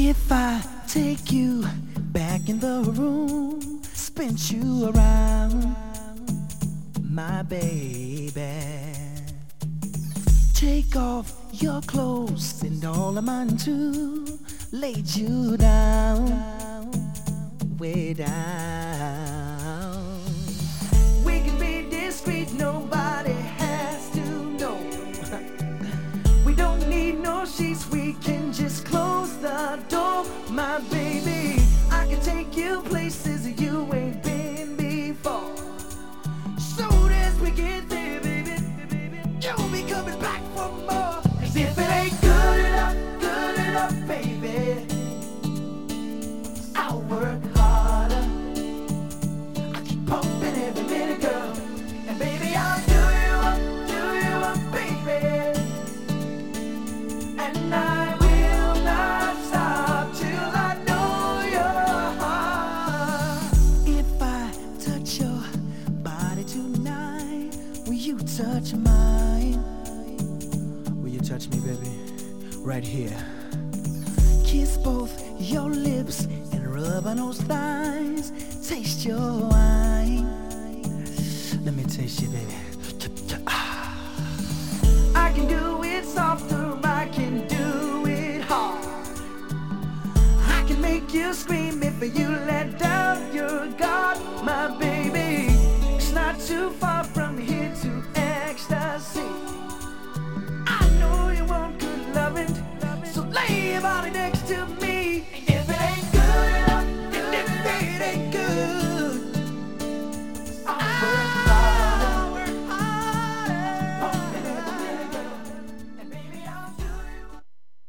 If I take you back in the room, spin you around, my baby. Take off your clothes and all of mine too. Laid you down, way down. We can be discreet, nobody has to know. We don't need no sheets, we can just close the door, my baby. I can take you places you ain't been before. Soon as we get there, baby, you'll be coming back for more. 'Cause if it ain't good enough, baby, I'll work harder. I keep pumping every minute, girl, and baby, I'll do you up, baby. And I will not stop till I know your heart. If I touch your body tonight, will you touch mine? Will you touch me, baby? Right here. Kiss both your lips and rub on those thighs. Taste your wine. Let me taste you, baby. I can do it softer, I can do it hard. I can make you scream if you let down your guard, my baby. It's not too far.